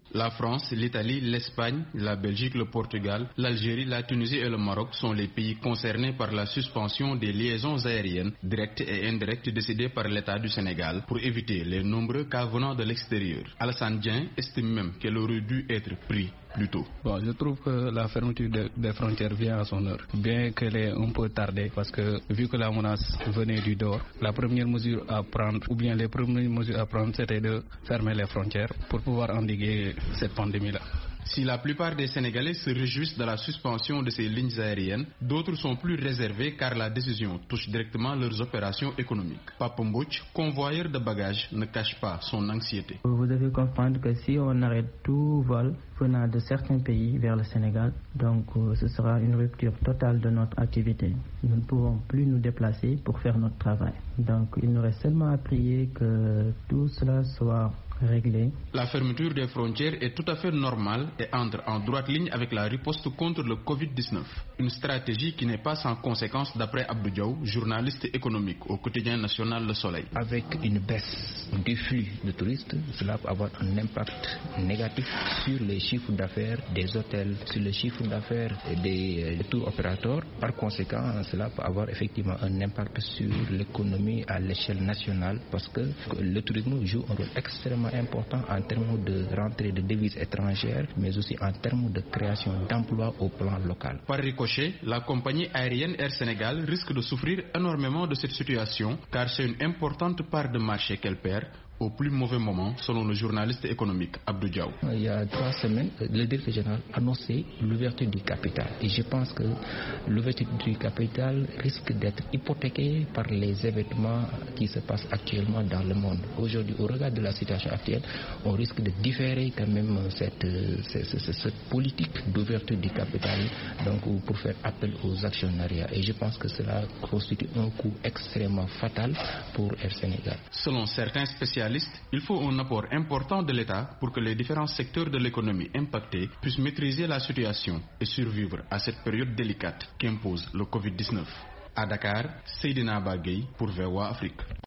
La France, l'Italie, l'Espagne, la Belgique, le Portugal, l'Algérie, la Tunisie et le Maroc sont les pays concernés par la suspension des liaisons aériennes directes et indirectes décidées par l'État du Sénégal pour éviter les nombreux cas venant de l'extérieur. Alassane Dieng estime même qu'elle aurait dû être prise plus tôt. Bon, je trouve que la fermeture des frontières vient à son heure, bien qu'elle est un peu tardée, parce que vu que la menace venait du dehors, la première mesure à prendre, ou bien les premières mesures à prendre, c'était de fermer les frontières pour pouvoir endiguer cette pandémie-là. Si la plupart des Sénégalais se réjouissent de la suspension de ces lignes aériennes, d'autres sont plus réservés car la décision touche directement leurs opérations économiques. Papa Mbouch, convoyeur de bagages, ne cache pas son anxiété. Vous devez comprendre que si on arrête tout vol venant de certains pays vers le Sénégal, donc ce sera une rupture totale de notre activité. Nous ne pouvons plus nous déplacer pour faire notre travail. Donc il nous reste seulement à prier que tout cela soit réglé. La fermeture des frontières est tout à fait normale et entre en droite ligne avec la riposte contre le Covid-19. Une stratégie qui n'est pas sans conséquence d'après Abdou Diaw, journaliste économique au quotidien national Le Soleil. Avec une baisse du flux de touristes, cela peut avoir un impact négatif sur les chiffres d'affaires des hôtels, sur les chiffres d'affaires des tour opérateurs. Par conséquent, cela peut avoir effectivement un impact sur l'économie à l'échelle nationale parce que le tourisme joue un rôle extrêmement important en termes de rentrée de devises étrangères, mais aussi en termes de création d'emplois au plan local. Par ricochet, la compagnie aérienne Air Sénégal risque de souffrir énormément de cette situation car c'est une importante part de marché qu'elle perd au plus mauvais moment, selon le journaliste économique Abdou Diaw. Il y a 3 semaines, le directeur général a annoncé l'ouverture du capital. Et je pense que l'ouverture du capital risque d'être hypothéquée par les événements qui se passent actuellement dans le monde. Aujourd'hui, au regard de la situation actuelle, on risque de différer quand même cette politique d'ouverture du capital donc, pour faire appel aux actionnariats. Et je pense que cela constitue un coût extrêmement fatal pour Air Sénégal. Selon certains spécialistes, il faut un apport important de l'État pour que les différents secteurs de l'économie impactés puissent maîtriser la situation et survivre à cette période délicate qu'impose le Covid-19. À Dakar, Seydina Bagay pour VOA Afrique.